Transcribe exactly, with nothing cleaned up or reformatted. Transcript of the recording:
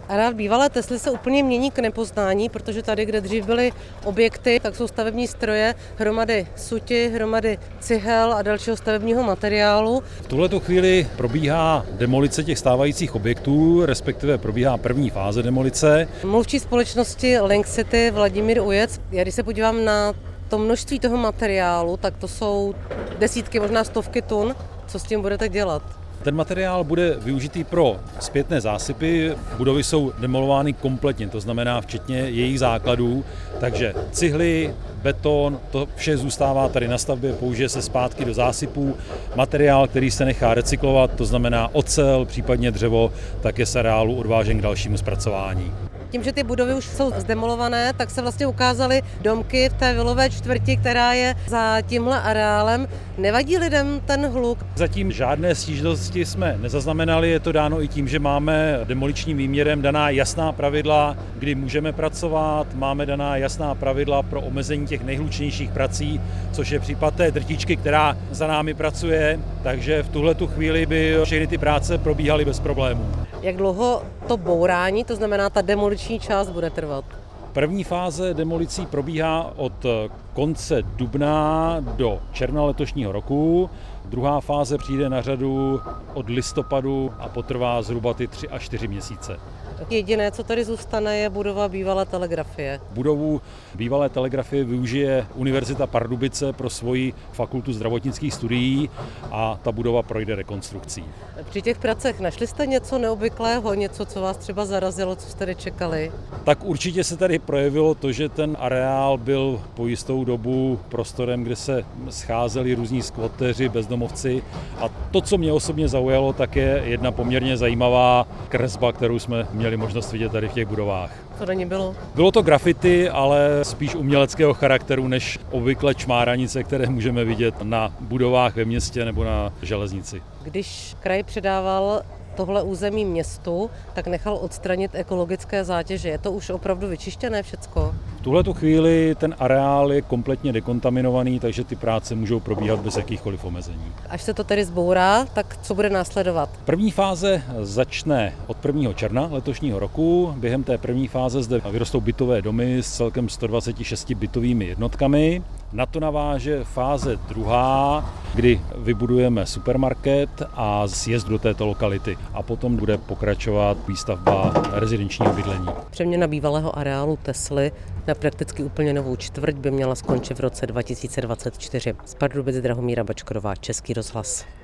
Areál bývalé Tesly se úplně mění k nepoznání, protože tady, kde dřív byly objekty, tak jsou stavební stroje, hromady suti, hromady cihel a dalšího stavebního materiálu. V tuhleto chvíli probíhá demolice těch stávajících objektů, respektive probíhá první fáze demolice. Mluvčí společnosti Link City Vladimír Ujec, já když se podívám na to množství toho materiálu, tak to jsou desítky, možná stovky tun. Co s tím budete dělat? Ten materiál bude využitý pro zpětné zásypy. Budovy jsou demolovány kompletně, to znamená včetně jejich základů, takže cihly, beton, to vše zůstává tady na stavbě, použije se zpátky do zásypů. Materiál, který se nechá recyklovat, to znamená ocel, případně dřevo, tak je z areálu odvážen k dalšímu zpracování. Tím, že ty budovy už jsou zdemolované, tak se vlastně ukázaly domky v té vilové čtvrti, která je za tímhle areálem. Nevadí lidem ten hluk? Zatím žádné stížnosti jsme nezaznamenali, je to dáno i tím, že máme demoličním výměrem daná jasná pravidla, kdy můžeme pracovat, máme daná jasná pravidla pro omezení těch nejhlučnějších prací, což je případ té drtičky, která za námi pracuje, takže v tuhletu chvíli by všechny ty práce probíhaly bez problémů. Jak dlouho to bourání, to znamená ta demoliční část, bude trvat? První fáze demolicí probíhá od konce dubna do června letošního roku. Druhá fáze přijde na řadu od listopadu a potrvá zhruba ty tři až čtyři měsíce. Jediné, co tady zůstane, je budova bývalé telegrafie. Budovu bývalé telegrafie využije Univerzita Pardubice pro svoji fakultu zdravotnických studií a ta budova projde rekonstrukcí. Při těch pracech našli jste něco neobvyklého, něco, co vás třeba zarazilo, co jste tady čekali? Tak určitě se tady projevilo to, že ten areál byl po jistou dobu prostorem, kde se scházeli různí skvoteři, bezdomovci. A to, co mě osobně zaujalo, tak je jedna poměrně zajímavá kresba, kterou jsme měli možnost vidět tady v těch budovách. Co na ní bylo? Bylo to graffiti, ale spíš uměleckého charakteru než obvykle čmáranice, které můžeme vidět na budovách ve městě nebo na železnici. Když kraj předával tohle území městu, tak nechal odstranit ekologické zátěže. Je to už opravdu vyčištěné všecko? V tuhletu chvíli ten areál je kompletně dekontaminovaný, takže ty práce můžou probíhat bez jakýchkoliv omezení. Až se to tedy zbourá, tak co bude následovat? První fáze začne od prvního června letošního roku. Během té první fáze zde vyrostou bytové domy s celkem sto dvacet šest bytovými jednotkami. Na to naváže fáze druhá, kdy vybudujeme supermarket a sjezd do této lokality. A potom bude pokračovat výstavba rezidenčního bydlení. Přeměna bývalého areálu Tesly na prakticky úplně novou čtvrť by měla skončit v roce dva tisíce dvacet čtyři. Z Pardubic Drahomíra Bačkorová, Český rozhlas.